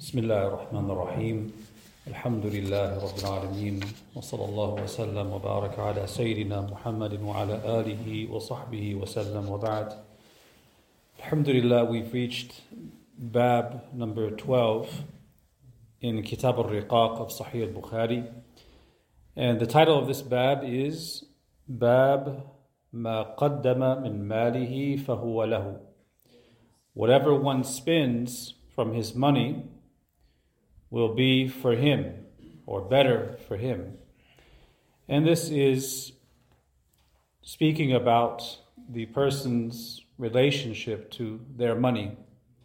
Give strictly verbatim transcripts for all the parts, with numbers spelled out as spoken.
بسم الله الرحمن الرحيم الحمد لله رب العالمين وصلى الله وسلم وبارك على سيدنا محمد وعلى آله وصحبه وسلم وبعد. Alhamdulillah, we've reached Bab number twelve in Kitab al-Riqaq of Sahih al-Bukhari, and the title of this Bab is Bab ما قدم من ماله فهو له. Whatever one spends from his money will be for him, or better for him. And this is speaking about the person's relationship to their money.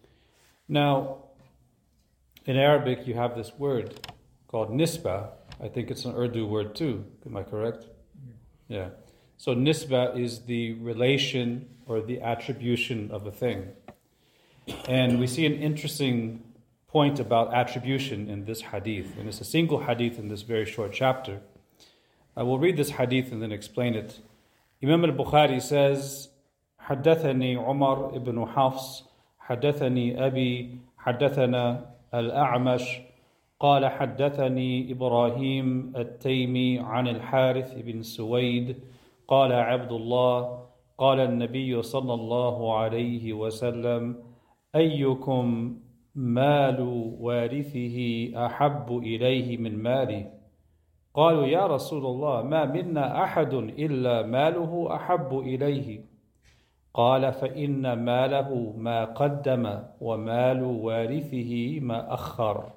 Now, in Arabic you have this word called nisba. I think it's an Urdu word too. Am I correct? Yeah. yeah. So nisba is the relation or the attribution of a thing. And we see an interesting point about attribution in this hadith, and it's a single hadith in this very short chapter. I will read this hadith and then explain it. Imam al-Bukhari says, حدثني عمر ibn حفص حدثني أبي حدثنا الأعمش قال حدثني إبراهيم التيمي عن الحارث بن سويد قال عبد الله قال النبي صلى الله عليه وسلم أيكم مال وارثه أحب إليه من ماله قالوا يا رسول الله ما منا أحد إلا ماله أحب إليه قال فإن ماله ما قدم ومال وارثه ما أخر.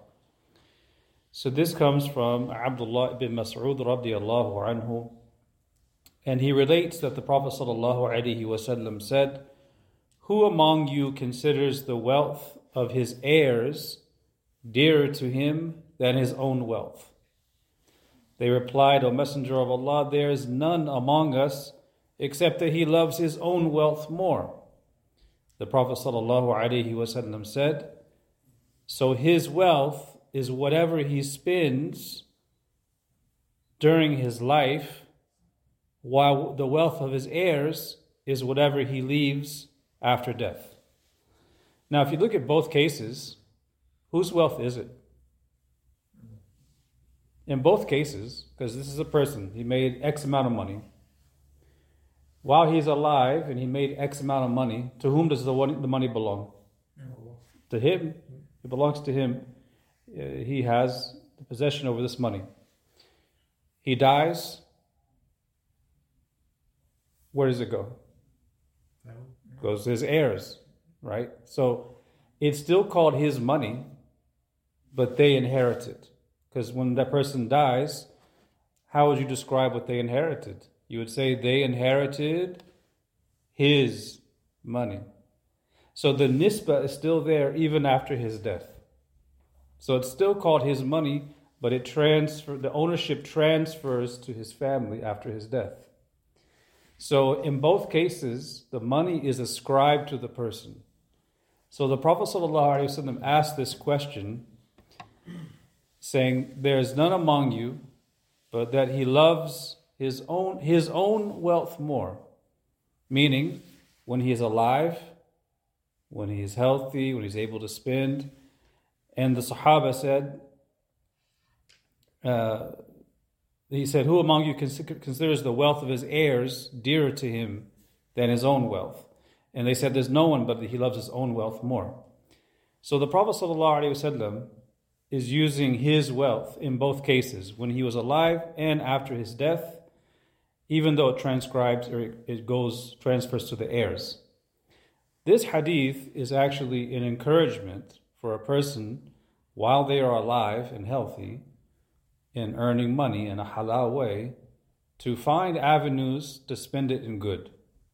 So this comes from Abdullah ibn Mas'ud radiallahu anhu, and he relates that the Prophet sallallahu alaihi wasallam said, "Who among you considers the wealth of his heirs dearer to him than his own wealth?" They replied, "O Messenger of Allah, there is none among us except that he loves his own wealth more." The Prophet ﷺ said, "So his wealth is whatever he spends during his life, while the wealth of his heirs is whatever he leaves after death." Now, if you look at both cases, whose wealth is it? In both cases, because this is a person, he made X amount of money. While he's alive and he made X amount of money, to whom does the the money belong? To him. It belongs to him. Uh, he has the possession over this money. He dies. Where does it go? It goes to his heirs. Right? So it's still called his money, but they inherit it. Because when that person dies, how would you describe what they inherited? You would say they inherited his money. So the nisba is still there even after his death. So it's still called his money, but it transfer the ownership transfers to his family after his death. So in both cases, the money is ascribed to the person. So the Prophet ﷺ asked this question, saying, "There is none among you, but that he loves his own his own wealth more." Meaning, when he is alive, when he is healthy, when he's able to spend. And the Sahaba said, uh, he said, "Who among you considers the wealth of his heirs dearer to him than his own wealth?" And they said, "There's no one but he loves his own wealth more." So the Prophet ﷺ is using his wealth in both cases, when he was alive and after his death, even though it transcribes or it goes transfers to the heirs. This hadith is actually an encouragement for a person while they are alive and healthy and earning money in a halal way to find avenues to spend it in good,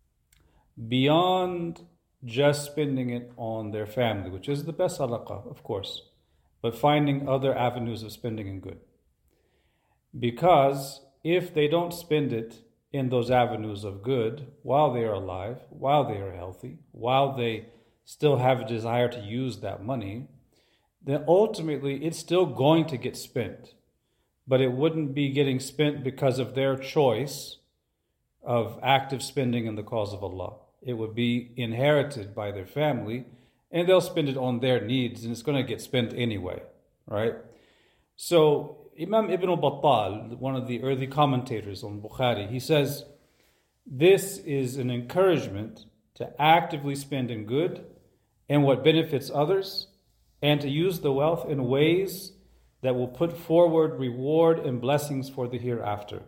beyond just spending it on their family, which is the best sadaqah, of course, but finding other avenues of spending in good. Because if they don't spend it in those avenues of good while they are alive, while they are healthy, while they still have a desire to use that money, then ultimately it's still going to get spent. But it wouldn't be getting spent because of their choice of active spending in the cause of Allah. It would be inherited by their family, and they'll spend it on their needs, and it's going to get spent anyway, right? So Imam Ibn Battal, one of the early commentators on Bukhari, he says, this is an encouragement to actively spend in good and what benefits others, and to use the wealth in ways that will put forward reward and blessings for the hereafter.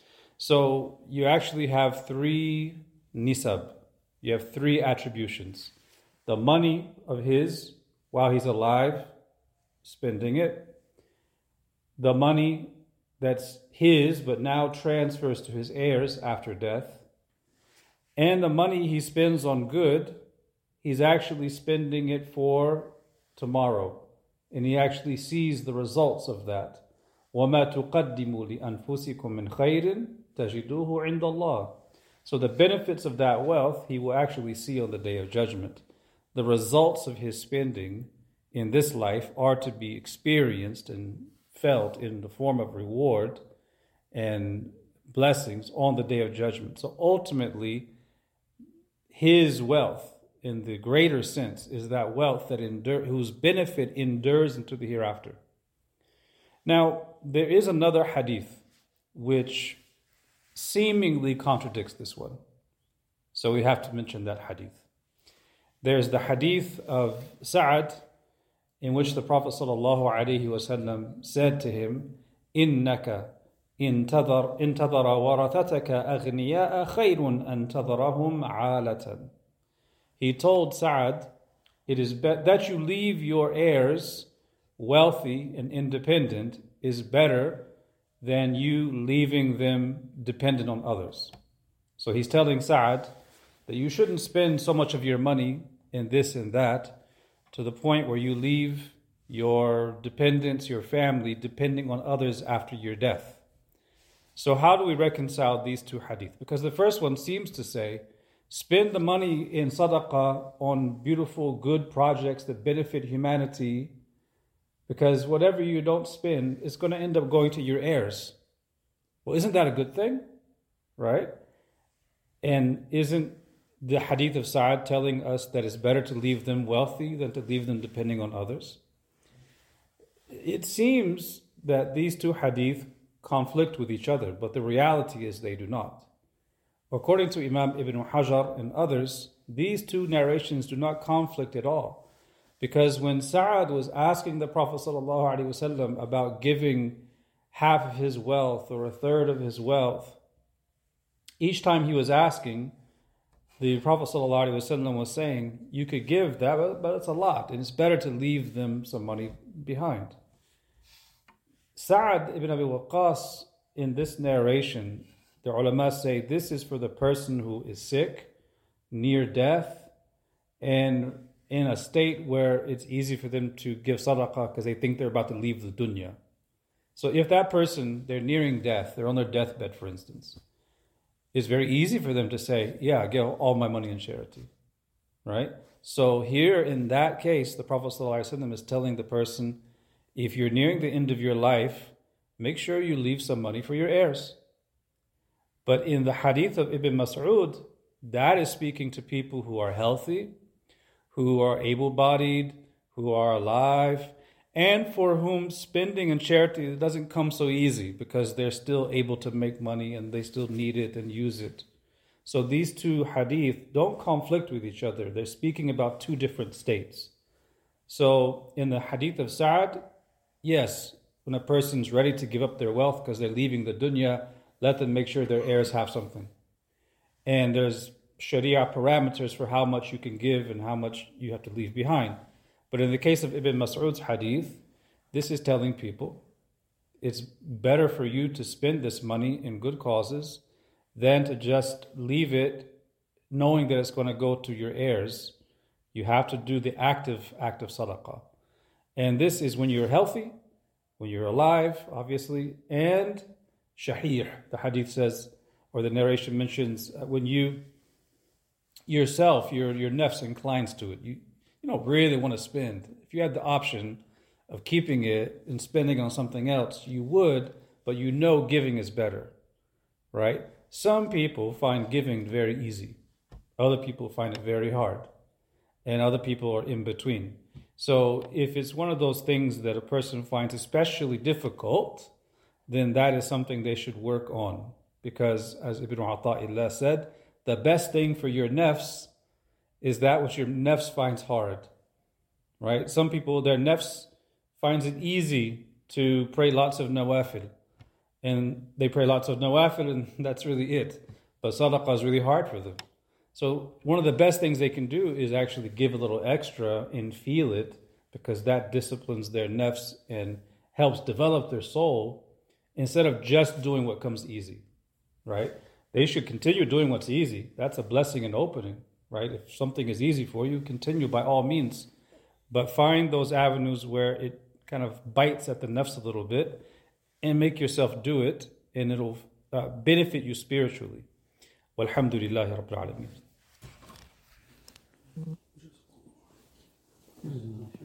So you actually have three nisab. You have three attributions. The money of his while he's alive, spending it. The money that's his but now transfers to his heirs after death. And the money he spends on good, he's actually spending it for tomorrow. And he actually sees the results of that. وَمَا تُقَدِّمُوا لِأَنفُسِكُم مِّنْ خَيْرٍ تَجِدُوهُ عِنْدَ اللَّهِ. So the benefits of that wealth he will actually see on the Day of Judgment. The results of his spending in this life are to be experienced and felt in the form of reward and blessings on the Day of Judgment. So ultimately, his wealth, in the greater sense, is that wealth that endure, whose benefit endures into the hereafter. Now, there is another hadith which seemingly contradicts this one. So we have to mention that hadith. There's the hadith of Sa'ad, in which the Prophet ﷺ said to him, إِنَّكَ انتظر انتظر ورثتك أغنياء خير أن تظرهم عالة. He told Sa'ad, it is be- that you leave your heirs wealthy and independent is better than you leaving them dependent on others. So he's telling Sa'ad that you shouldn't spend so much of your money in this and that to the point where you leave your dependents, your family, depending on others after your death. So how do we reconcile these two hadith? Because the first one seems to say, spend the money in sadaqah on beautiful, good projects that benefit humanity, because whatever you don't spend is going to end up going to your heirs. Well, isn't that a good thing? Right? And isn't the hadith of Sa'ad telling us that it's better to leave them wealthy than to leave them depending on others? It seems that these two hadith conflict with each other, but the reality is they do not. According to Imam Ibn Hajar and others, these two narrations do not conflict at all. Because when Sa'ad was asking the Prophet ﷺ about giving half of his wealth or a third of his wealth, each time he was asking, the Prophet ﷺ was saying, you could give that, but it's a lot, and it's better to leave them some money behind. Sa'ad ibn Abi Waqqas, in this narration, the ulama say this is for the person who is sick, near death, and in a state where it's easy for them to give sadaqah because they think they're about to leave the dunya. So if that person, they're nearing death, they're on their deathbed, for instance, it's very easy for them to say, yeah, I give all my money in charity, right? So here in that case, the Prophet ﷺ is telling the person, if you're nearing the end of your life, make sure you leave some money for your heirs. But in the hadith of Ibn Mas'ud, that is speaking to people who are healthy, who are able-bodied, who are alive, and for whom spending in charity doesn't come so easy because they're still able to make money and they still need it and use it. So these two hadith don't conflict with each other. They're speaking about two different states. So in the hadith of Sa'ad, yes, when a person's ready to give up their wealth because they're leaving the dunya, let them make sure their heirs have something. And there's Sharia parameters for how much you can give and how much you have to leave behind. But in the case of Ibn Mas'ud's hadith, this is telling people it's better for you to spend this money in good causes than to just leave it knowing that it's going to go to your heirs. You have to do the active act of sadaqah. And this is when you're healthy, when you're alive, obviously, and shahir. The hadith says, or the narration mentions, uh, when you yourself, your your nafs inclines to it. You you don't really want to spend. If you had the option of keeping it and spending on something else, you would, but you know giving is better, right? Some people find giving very easy. Other people find it very hard. and other people are in between. So if it's one of those things that a person finds especially difficult, then that is something they should work on. Because as Ibn Ata'illah said, the best thing for your nafs is that which your nafs finds hard. Right? Some people, their nafs finds it easy to pray lots of nawafil. And they pray lots of nawafil and that's really it. But sadaqah is really hard for them. So one of the best things they can do is actually give a little extra and feel it, because that disciplines their nafs and helps develop their soul instead of just doing what comes easy, right? They should continue doing what's easy. That's a blessing and opening, right? If something is easy for you, continue by all means. But find those avenues where it kind of bites at the nafs a little bit and make yourself do it, and it'll uh, benefit you spiritually. Walhamdulillahi Rabbil Alameen.